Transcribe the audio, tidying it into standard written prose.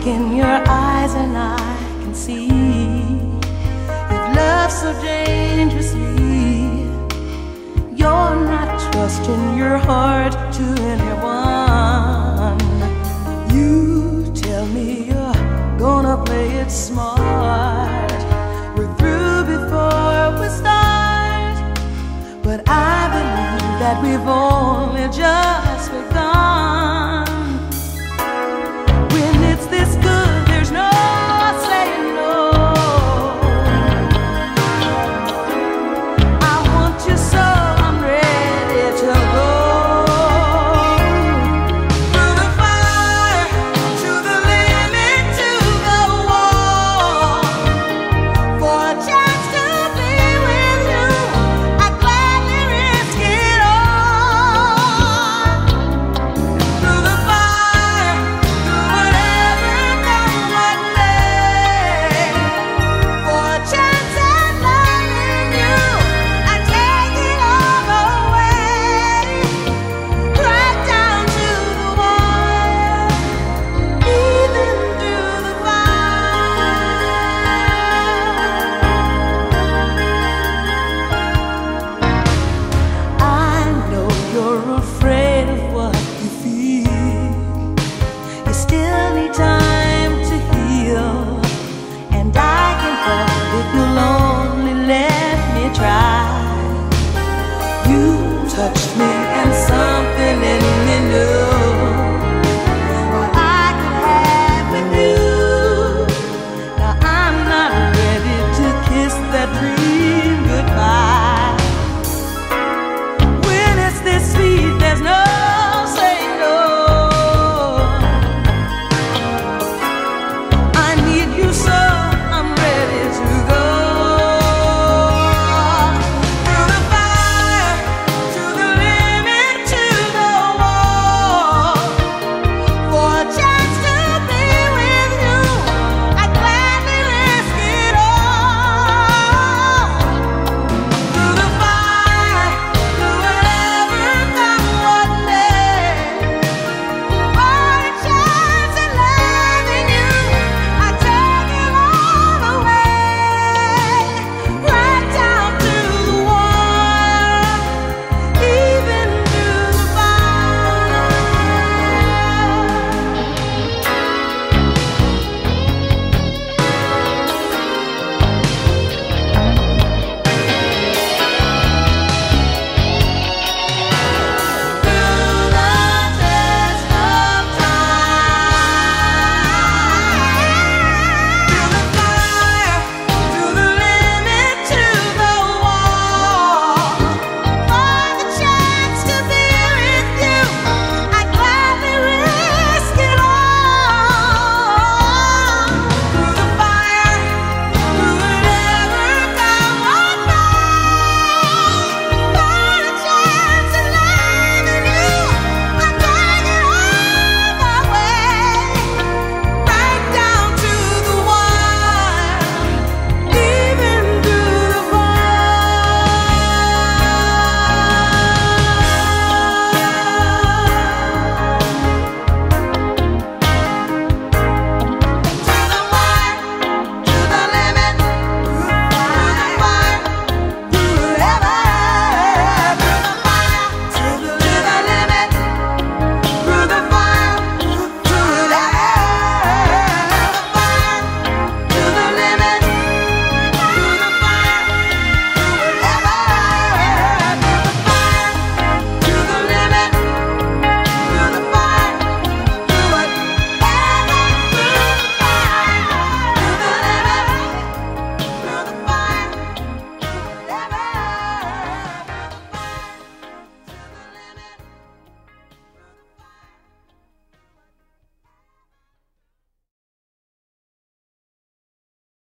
look in your eyes and I can see you've loved so dangerously. You're not trusting your heart to anyone. You tell me you're gonna play it smart. We're through before we start, but I believe that we've only just begun. When it's this good, there's no saying no. I want you so I'm ready to go. Through the fire, to the limit, to the wall. For a chance to be with you, I'd gladly risk it all. Through the fire, through whatever comes what may. For a chance at loving you, I'd take it all away. Right down to the wire, even through the fire. I know you're afraid of what you feel. You still need time to heal, and I can help if you'll only let me try. You touched me